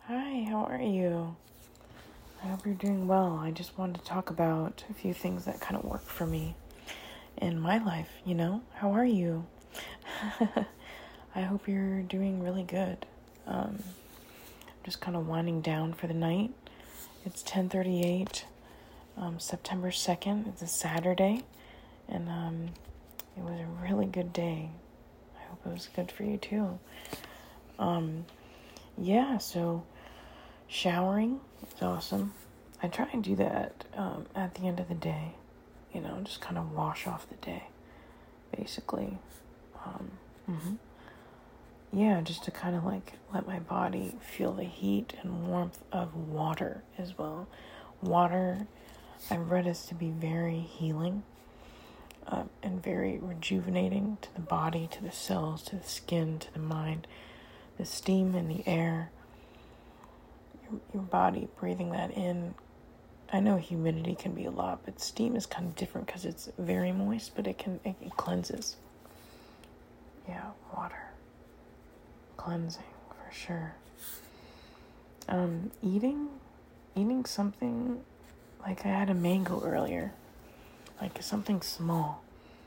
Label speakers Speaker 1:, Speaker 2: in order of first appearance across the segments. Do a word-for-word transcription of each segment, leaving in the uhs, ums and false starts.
Speaker 1: Hi, how are you? I hope you're doing well. I just wanted to talk about a few things that kind of work for me in my life, you know? How are you? I hope you're doing really good. Um, just kind of winding down for the night. It's ten thirty-eight, um, September second. It's a Saturday, and um, it was a really good day. I hope it was good for you too. Um, yeah, so showering is awesome. I try and do that um, at the end of the day, you know, just kind of wash off the day, basically. Um, mm-hmm. Yeah, just to kind of like let my body feel the heat and warmth of water as well. Water, I've read, is to be very healing um, and very rejuvenating to the body, to the cells, to the skin, to the mind. The steam in the air, your, your body breathing that in. I know humidity can be a lot, but steam is kind of different because it's very moist, but it can it, it cleanses. Yeah, water. Cleansing, for sure. Um, eating, eating something, like I had a mango earlier, like something small.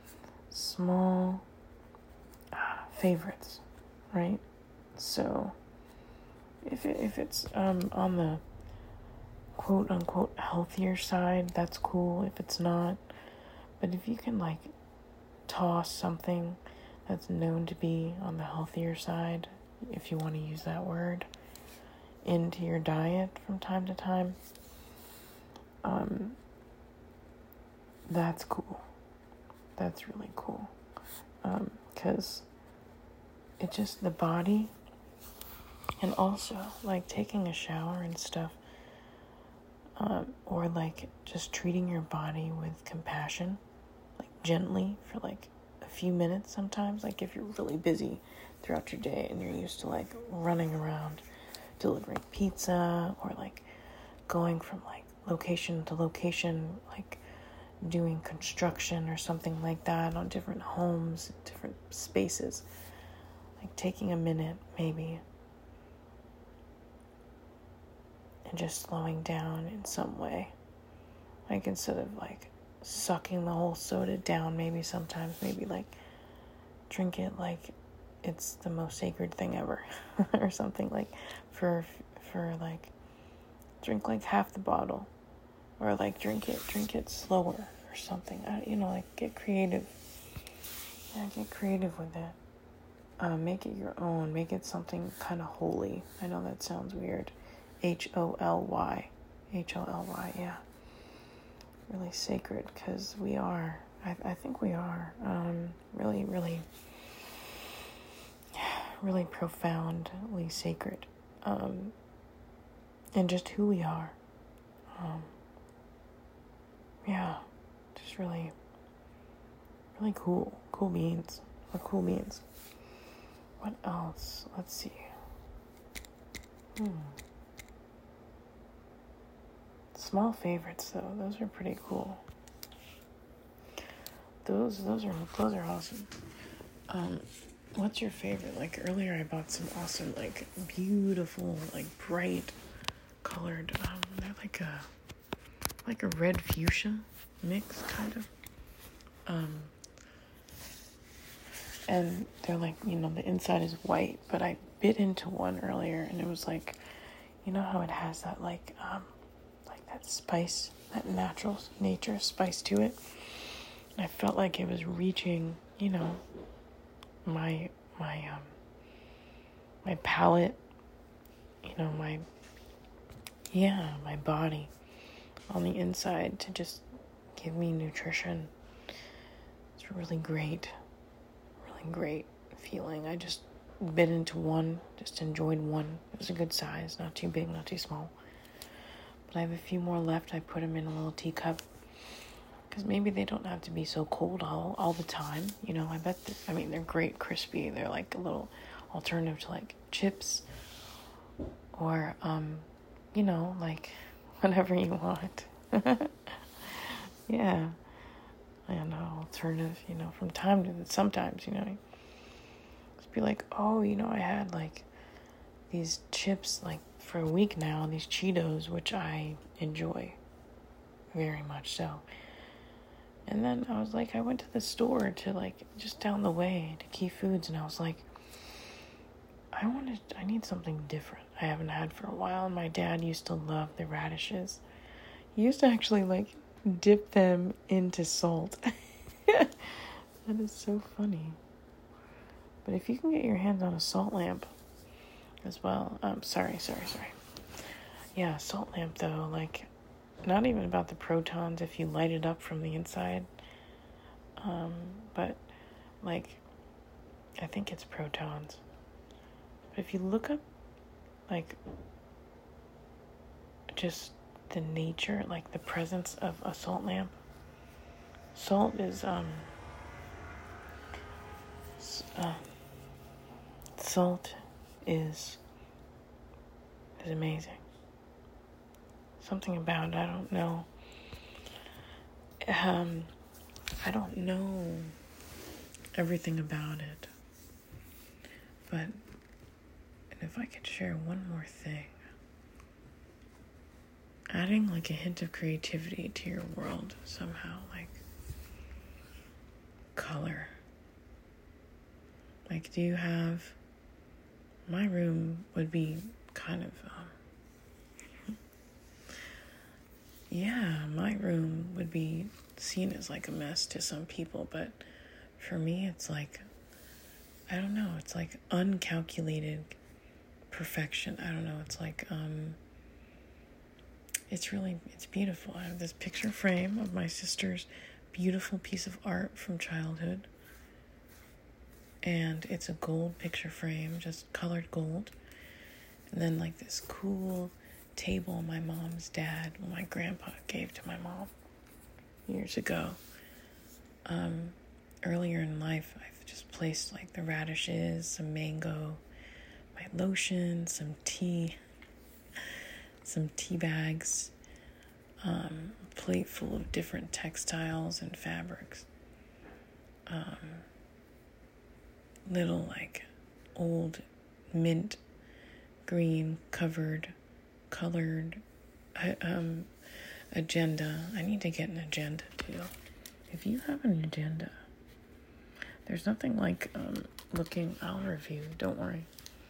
Speaker 1: Small uh, favorites, right? So, if it, if it's um on the quote unquote healthier side, that's cool. If it's not, but if you can like toss something that's known to be on the healthier side, if you want to use that word, into your diet from time to time, um, that's cool. That's really cool. Um, because it just, the body, and also like taking a shower and stuff, um, or like just treating your body with compassion, like gently for like a few minutes sometimes, like if you're really busy throughout your day and you're used to like running around delivering pizza or like going from like location to location, like doing construction or something like that on different homes, different spaces, like taking a minute maybe and just slowing down in some way, like instead of like sucking the whole soda down, maybe sometimes maybe like drink it like it's the most sacred thing ever or something, like for for like drink like half the bottle, or like drink it drink it slower or something. I, you know, like get creative. Yeah, get creative with it. Uh, make it your own. Make it something kind of holy. I know that sounds weird. H O L Y. H O L Y, yeah. Really sacred, because we are. I, I think we are. Um, really, really, really profoundly sacred. Um, and just who we are. Um, yeah, just really, really cool. Cool beans. What cool beans. What else? Let's see. Hmm. Small favorites, though. Those are pretty cool. Those, those are, those are awesome. Um, what's your favorite? Like earlier, I bought some awesome, like beautiful, like bright colored. Um, they're like a, like a red fuchsia mix, kind of. Um, and they're like, you know, the inside is white, but I bit into one earlier, and it was like, you know how it has that like, um, like that spice, that natural nature spice to it. And I felt like it was reaching, you know, my my um my palate, you know, my yeah, my body on the inside to just give me nutrition. It's really great, really great feeling. I just bit into one, just enjoyed one. It was a good size, not too big, not too small. But I have a few more left. I put them in a little teacup because maybe they don't have to be so cold all, all the time. You know, I bet, I mean, they're great, crispy. They're like a little alternative to like chips or, um, you know, like whatever you want. Yeah. I don't know, alternative, you know, from time to sometimes, you know, just be like, oh, you know, I had like these chips like for a week now, these Cheetos, which I enjoy very much so. And then I was like, I went to the store to like, just down the way to Key Foods, and I was like, I wanted, I need something different I haven't had for a while. And my dad used to love the radishes. He used to actually like dip them into salt. That is so funny. But if you can get your hands on a salt lamp as well, um, sorry, sorry, sorry. Yeah, salt lamp though, like, not even about the protons if you light it up from the inside, um, but like, I think it's protons. But if you look up, like, just the nature, like the presence of a salt lamp, salt is, um, uh, salt is, is amazing. Something about it, I don't know. Um, I don't know everything about it. But, and if I could share one more thing. Adding like a hint of creativity to your world somehow, like color. Like, do you have, my room would be kind of, um, yeah, my room would be seen as like a mess to some people, but for me, it's like, I don't know, it's like uncalculated perfection. I don't know, it's like, um, it's really, it's beautiful. I have this picture frame of my sister's beautiful piece of art from childhood. And it's a gold picture frame, just colored gold. And then like this cool table my mom's dad, well, my grandpa gave to my mom years ago. Um, earlier in life, I've just placed like the radishes, some mango, my lotion, some tea, some tea bags, um, a plate full of different textiles and fabrics. Um, little like old mint green covered colored uh, um agenda. I need to get an agenda too. If you have an agenda, there's nothing like um looking, I'll review, don't worry.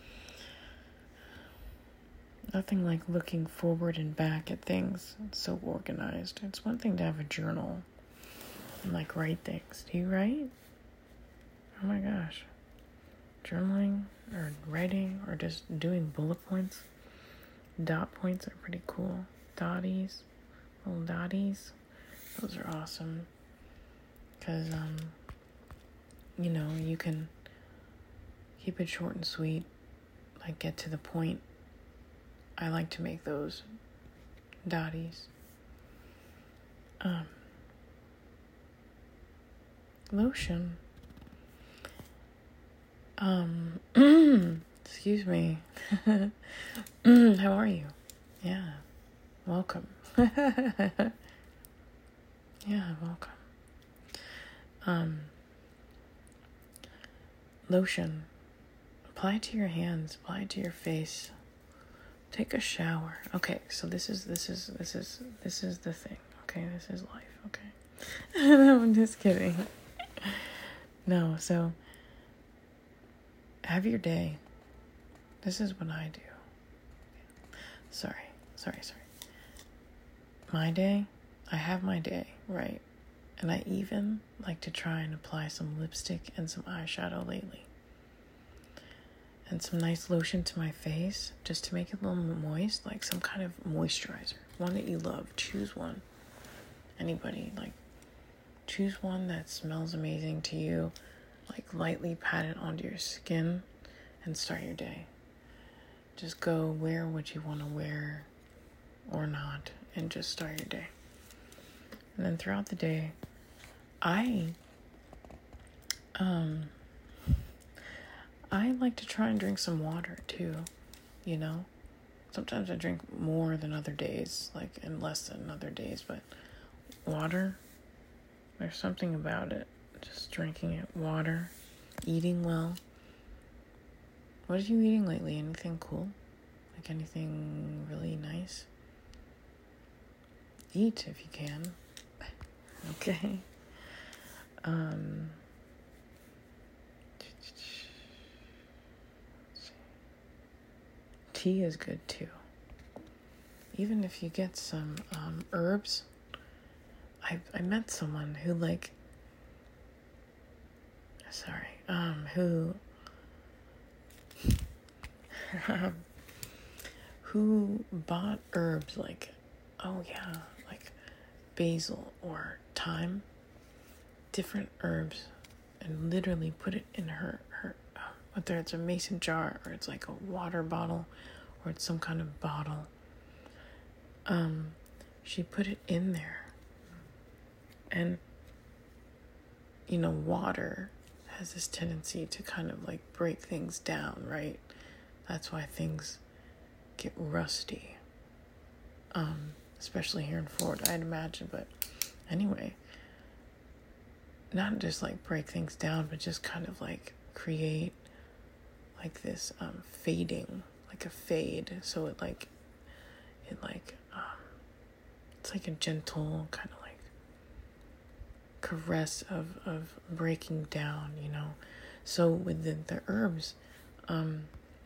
Speaker 1: Nothing like looking forward and back at things. It's so organized. It's one thing to have a journal and like write things. Do you write? Oh my gosh. Journaling or writing or just doing bullet points. Dot points are pretty cool. Dotties. Little dotties. Those are awesome. Because, um, you know, you can keep it short and sweet. Like, get to the point. I like to make those dotties. Um, lotion. Um, excuse me. How are you? Yeah, welcome. Yeah, welcome. Um, lotion. Apply it to your hands. Apply it to your face. Take a shower. Okay, so this is this is this is this is the thing. Okay, this is life. Okay, no, I'm just kidding. No, so have your day. This is what I do. Sorry, sorry, sorry. My day, I have my day, right? And I even like to try and apply some lipstick and some eyeshadow lately. And some nice lotion to my face, just to make it a little moist, like some kind of moisturizer. One that you love. Choose one. Anybody, like, choose one that smells amazing to you. Like, lightly pat it onto your skin and start your day. Just go wear what you want to wear or not, and just start your day. And then throughout the day, I, um... I like to try and drink some water too, you know. Sometimes I drink more than other days, like, and less than other days, but water, there's something about it. Just drinking it, water, eating well. What are you eating lately? Anything cool? Like anything really nice? Eat if you can. Okay. Um, tea is good too. Even if you get some um, herbs. I I met someone who like. Sorry. Um, who. who bought herbs like, oh yeah, like basil or thyme, different herbs, and literally put it in her, her uh, whether it's a mason jar or it's like a water bottle or it's some kind of bottle. Um, she put it in there. And, you know, water has this tendency to kind of like break things down, right? That's why things get rusty. Um, especially here in Florida, I'd imagine. But anyway, not just like break things down, but just kind of like create like this um, fading, like a fade. So it like, it like, um, it's like a gentle kind of like caress of, of breaking down, you know. So with the, the herbs, um,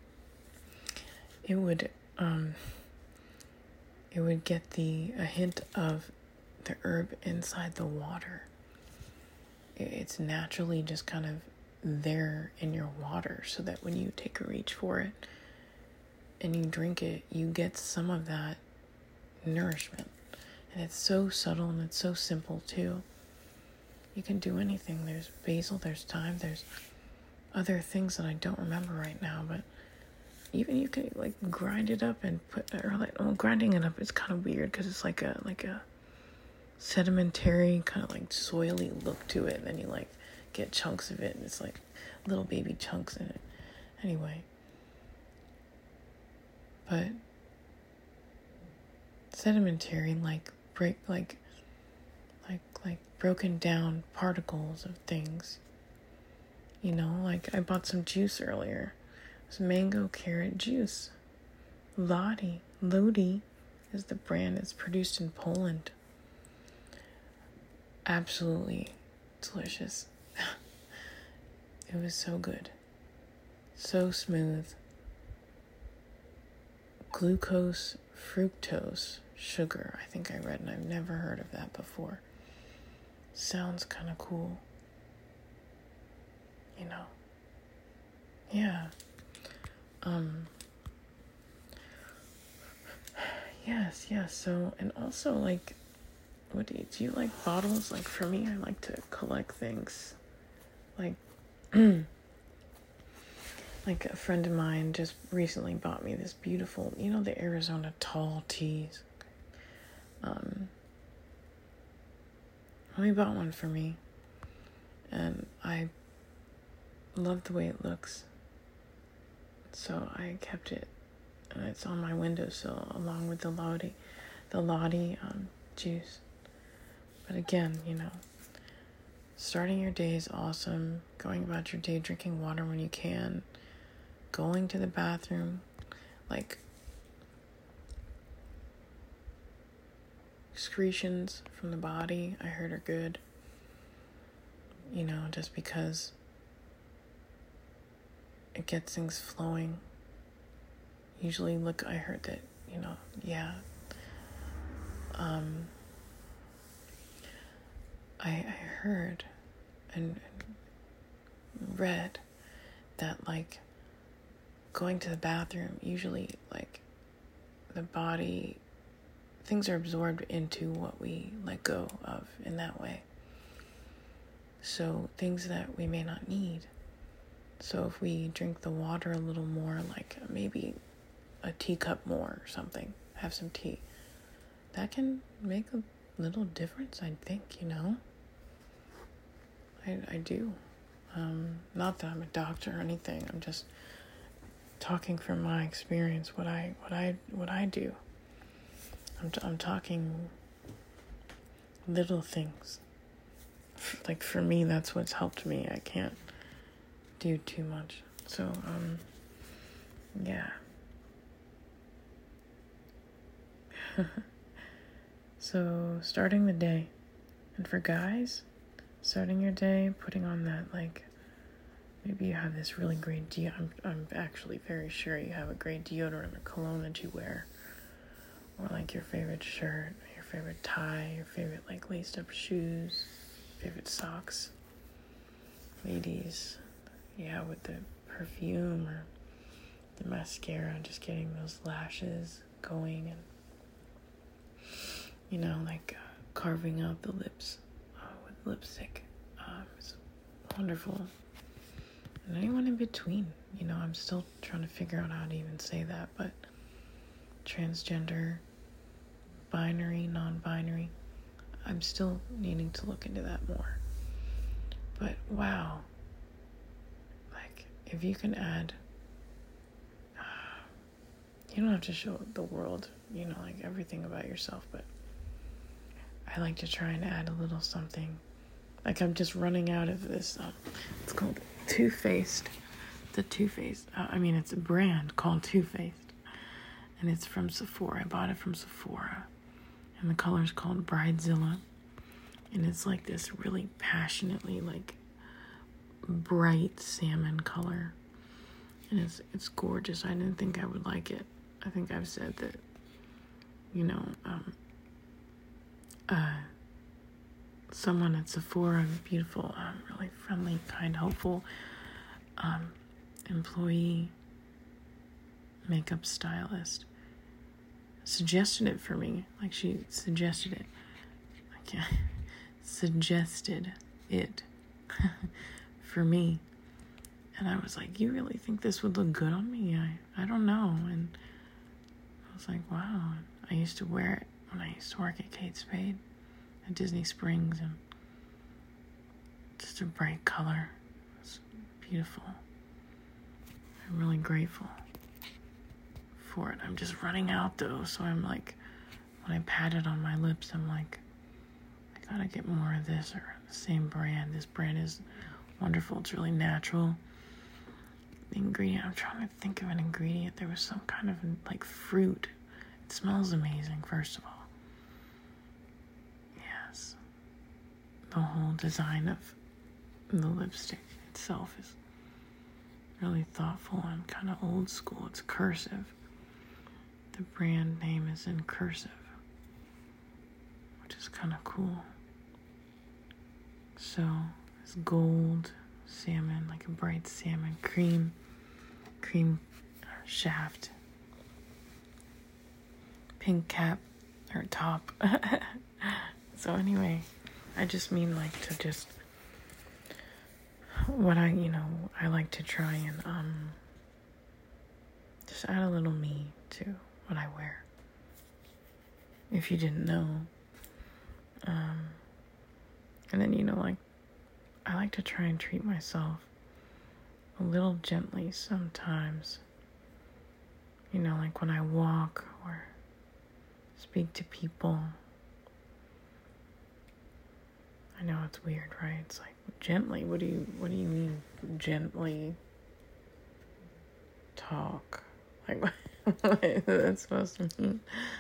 Speaker 1: it would, um, it would get the, a hint of the herb inside the water. It's naturally just kind of there in your water so that when you take a reach for it and you drink it, you get some of that nourishment. And it's so subtle and it's so simple too. You can do anything. There's basil, there's thyme, there's other things that I don't remember right now, but even you can like grind it up and put, or like, well, grinding it up is kind of weird because it's like a, like a sedimentary kind of like soily look to it. And then you like get chunks of it and it's like little baby chunks in it. Anyway. But sedimentary, like break, like, like, like broken down particles of things. You know, like I bought some juice earlier. It was mango carrot juice. Lodi, Lodi is the brand. It's produced in Poland. Absolutely delicious. It was so good. So smooth. Glucose, fructose, sugar. I think I read, and I've never heard of that before. Sounds kind of cool. You know. Yeah. Um. Yes, yes. So, and also, like, what do you, do you like bottles? Like, for me, I like to collect things. Like, like a friend of mine just recently bought me this beautiful, you know, the Arizona tall teas. Um, well, he bought one for me, and I love the way it looks. So I kept it, and it's on my windowsill along with the Lodi, the Lodi um, juice. But again, you know, starting your day is awesome. Going about your day, drinking water when you can, going to the bathroom, like excretions from the body, I heard are good. You know, just because it gets things flowing. Usually, look, I heard that, you know, yeah. Um, I, I heard and, and read that, like, going to the bathroom, usually, like, the body, things are absorbed into what we let go of in that way. So, things that we may not need. So, if we drink the water a little more, like maybe a teacup more or something, have some tea, that can make a little difference, I think, you know? I, I do. Um, not that I'm a doctor or anything. I'm just talking from my experience, what I what I what I do. I'm t- I'm talking little things. Like for me, that's what's helped me. I can't do too much. So um, yeah. So, starting the day. And for guys, starting your day, putting on that, like, maybe you have this really great de- I'm, I'm actually very sure you have a great deodorant or cologne that you wear. Or, like, your favorite shirt, your favorite tie, your favorite, like, laced-up shoes, favorite socks. Ladies, yeah, with the perfume or the mascara, just getting those lashes going and, you know, like uh, carving out the lips uh, with lipstick. Um, it's wonderful. And anyone in between, you know, I'm still trying to figure out how to even say that, but transgender, binary, non-binary, I'm still needing to look into that more. But wow, like if you can add, you don't have to show the world, you know, like everything about yourself, but I like to try and add a little something. Like I'm just running out of this, um, it's called Too Faced. The Too Faced, uh, I mean, it's a brand called Too Faced. And it's from Sephora. I bought it from Sephora. And the color's called Bridezilla. And it's like this really passionately, like, bright salmon color. And it's it's gorgeous. I didn't think I would like it. I think I've said that, you know, um, uh, someone at Sephora, beautiful, um, really friendly, kind, hopeful um, employee, makeup stylist, suggested it for me. Like she suggested it. I can't. Suggested it for me. And I was like, you really think this would look good on me? I, I don't know. And I was like, wow. I used to wear it when I used to work at Kate Spade at Disney Springs, and just a bright color. It's beautiful. I'm really grateful for it. I'm just running out though, so I'm like, when I pat it on my lips, I'm like, I gotta get more of this, or the same brand. This brand is wonderful. It's really natural. The ingredient, I'm trying to think of an ingredient. There was some kind of like fruit. It smells amazing, first of all. Yes. The whole design of the lipstick itself is really thoughtful and kind of old school. It's cursive. The brand name is in cursive, which is kind of cool. So it's gold salmon, like a bright salmon, cream, cream shaft, pink cap or top. So anyway, I just mean like to just, what I, you know, I like to try and um just add a little me to what I wear. If you didn't know. Um, and then, you know, like, I like to try and treat myself a little gently sometimes. You know, like when I walk or speak to people. I know it's weird, right? It's like, gently, what do you, what do you mean, gently talk? Like, what is that supposed to mean?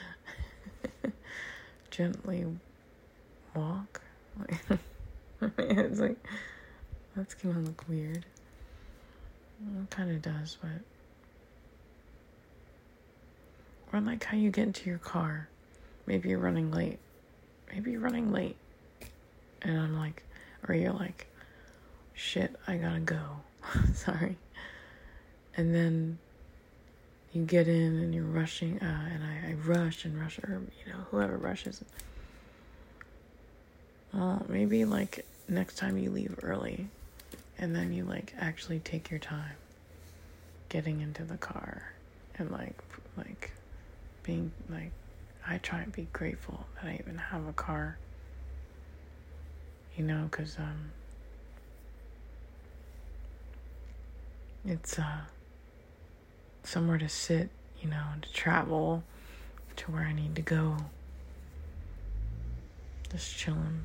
Speaker 1: Gently walk? Like, it's like, that's gonna look weird. It kind of does, but... Or like how you get into your car. Maybe you're running late. Maybe you're running late. And I'm like, or you're like, shit, I gotta go. Sorry. And then you get in and you're rushing, uh, and I, I rush and rush, or, you know, whoever rushes. Well, maybe, like, next time you leave early, and then you, like, actually take your time getting into the car, and, like, like, being, like, I try and be grateful that I even have a car, you know, because, um, it's, uh, somewhere to sit, you know, to travel to where I need to go. Just chilling.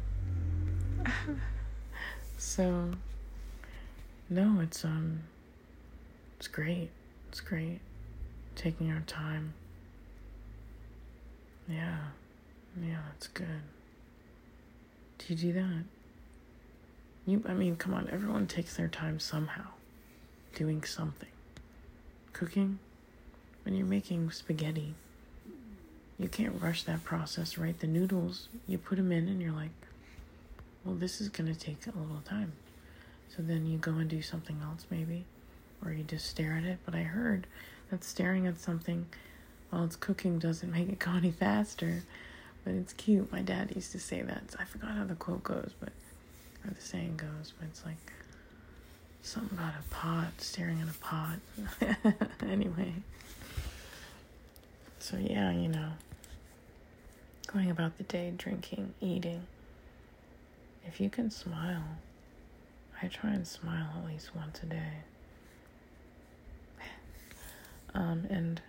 Speaker 1: So, no, it's, um, it's great. It's great. Taking our time. Yeah. Yeah, that's good. Do you do that? You, I mean, come on, everyone takes their time somehow doing something. Cooking, when you're making spaghetti, you can't rush that process, right? The noodles, you put them in and you're like, well, this is going to take a little time. So then you go and do something else maybe, or you just stare at it. But I heard that staring at something while it's cooking doesn't make it go any faster. But it's cute. My dad used to say that. I forgot how the quote goes, but or the saying goes, but it's like something about a pot, staring at a pot. Anyway. So yeah, you know, going about the day, drinking, eating. If you can smile, I try and smile at least once a day. Um, and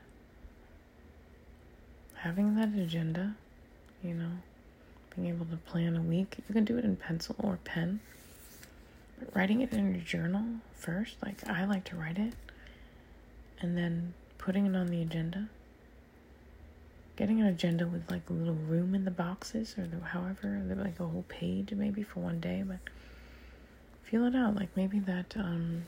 Speaker 1: having that agenda, you know, being able to plan a week. You can do it in pencil or pen. But writing it in your journal first, like I like to write it, and then putting it on the agenda. Getting an agenda with like a little room in the boxes, or the, however, like a whole page maybe for one day, but feel it out. Like maybe that um,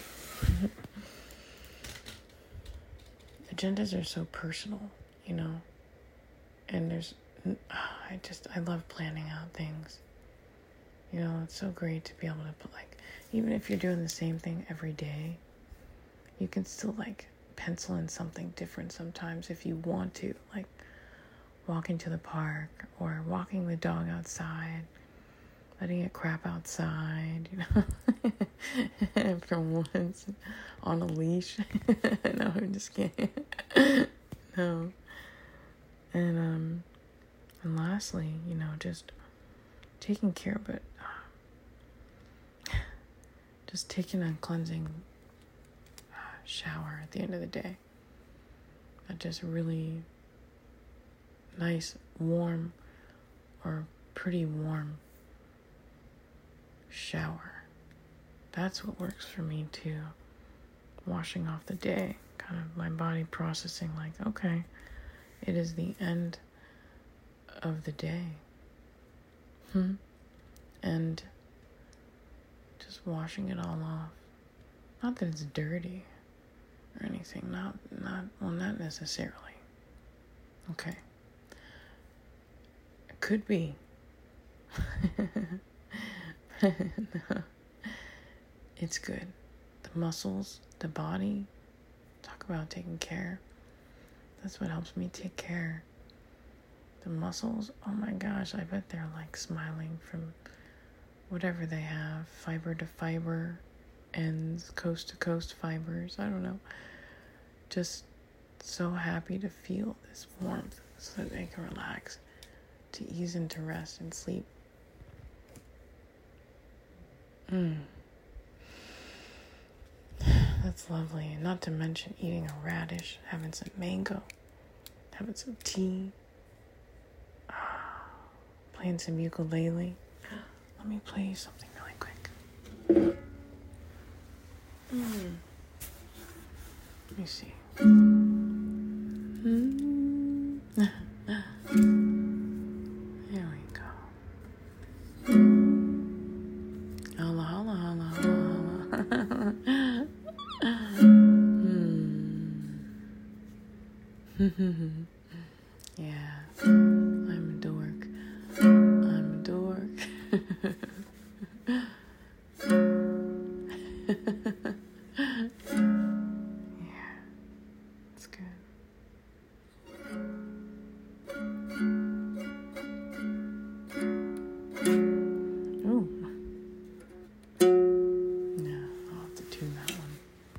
Speaker 1: agendas are so personal, you know, and there's, I just, I love planning out things. You know, it's so great to be able to put like, even if you're doing the same thing every day, you can still like pencil in something different sometimes if you want to, like walking to the park or walking the dog outside, letting it crap outside, you know, for once, on a leash. No, I'm just kidding. No. And, um, and lastly, you know, just taking care of it. Just taking a cleansing shower at the end of the day. That just really nice, warm, or pretty warm shower. That's what works for me too. Washing off the day, kind of my body processing like, okay, it is the end of the day. Hmm. And just washing it all off. Not that it's dirty or anything. Not, not, well, not necessarily. Okay. It could be. No. It's good. The muscles, the body. Talk about taking care. That's what helps me take care. The muscles, oh my gosh, I bet they're like smiling from whatever they have, fiber to fiber, ends, coast to coast fibers, I don't know. Just so happy to feel this warmth so that they can relax, to ease into rest and sleep. Mm. That's lovely. And not to mention eating a radish, having some mango, having some tea, playing some ukulele. Let me play you something really quick. Mm. Let me see. Mm. There we go. Holla, holla, holla, holla, holla. Hmm. Yeah, I'm a dork. I'm a dork. Yeah, it's good. Oh. Yeah, I'll have to tune that one.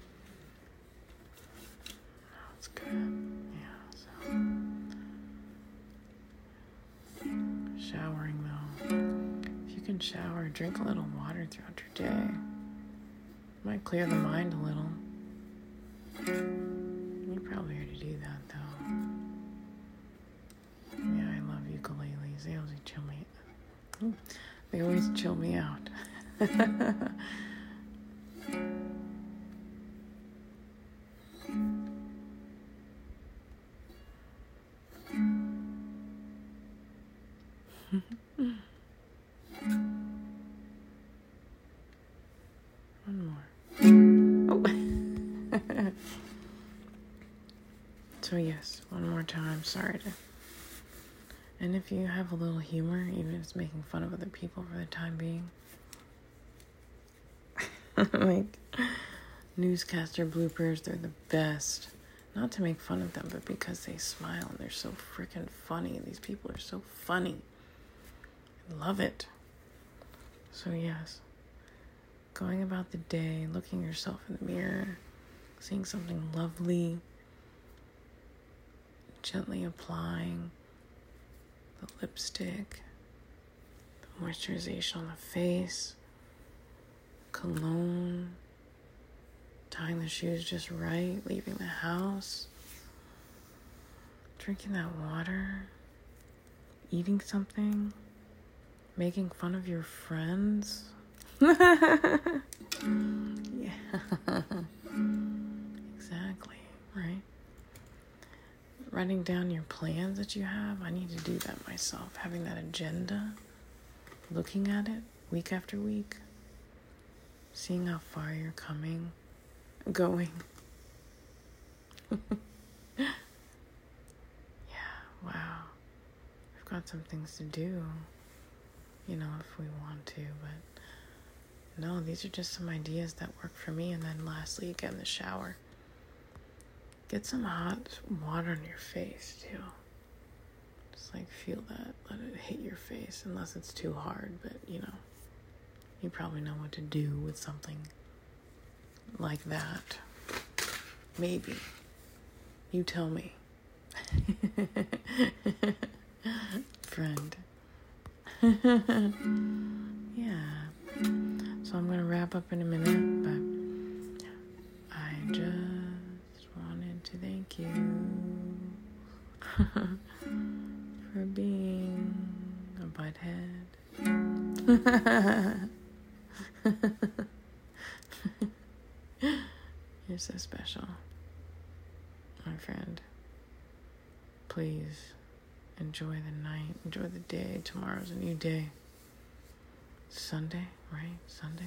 Speaker 1: That's good. Yeah, so. Showering though. If you can shower, drink a little water throughout your day. Might clear the mind a little. You probably already do that though. Yeah, I love ukuleles. They always chill me. Ooh, they always chill me out. One more. Oh. So yes, one more time. Sorry to. And if you have a little humor, even if it's making fun of other people for the time being, like newscaster bloopers, they're the best. Not to make fun of them, but because they smile and they're so freaking funny. These people are so funny. I love it. So yes, going about the day, looking yourself in the mirror, seeing something lovely, gently applying the lipstick, the moisturization on the face, cologne, tying the shoes just right, leaving the house, drinking that water, eating something, making fun of your friends. Yeah. Exactly, right? Writing down your plans that you have. I need to do that myself. Having that agenda, looking at it week after week, seeing how far you're coming, going. Yeah, wow. We've got some things to do, you know, if we want to, but no, these are just some ideas that work for me. And then lastly, again, the shower. Get some hot water on your face, too. Just, like, feel that. Let it hit your face, unless it's too hard. But, you know, you probably know what to do with something like that. Maybe. You tell me. Friend. Yeah. So I'm going to wrap up in a minute, but I just to thank you for being a butthead. You're so special, my friend. Please enjoy the night, enjoy the day. Tomorrow's a new day. Sunday, right? Sunday.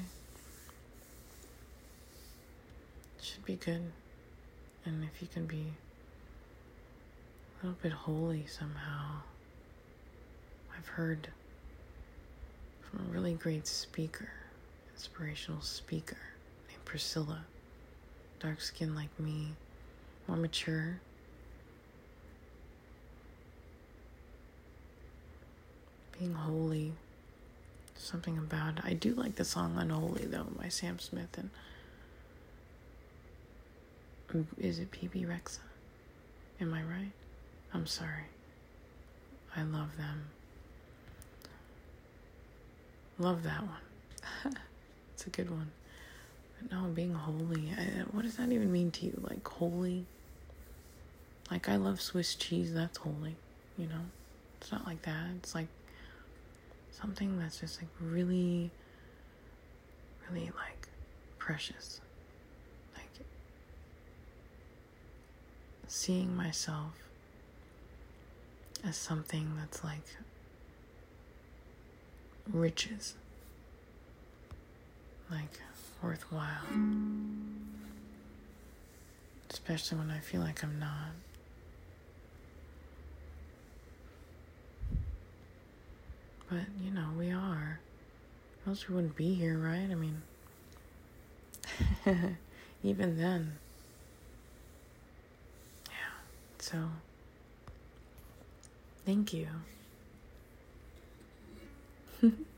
Speaker 1: Should be good. And if you can be a little bit holy somehow. I've heard from a really great speaker, inspirational speaker named Priscilla, dark skin like me, more mature. Being holy, something about it. I do like the song Unholy though by Sam Smith and is it P B Rexa? Am I right? I'm sorry. I love them. Love that one. It's a good one. But no, being holy. I, what does that even mean to you? Like holy? Like I love Swiss cheese. That's holy. You know? It's not like that. It's like something that's just like really, really like precious. Seeing myself as something that's like riches, like worthwhile, especially when I feel like I'm not. But, you know, we are. Else we wouldn't be here, right? I mean, even then. So, thank you.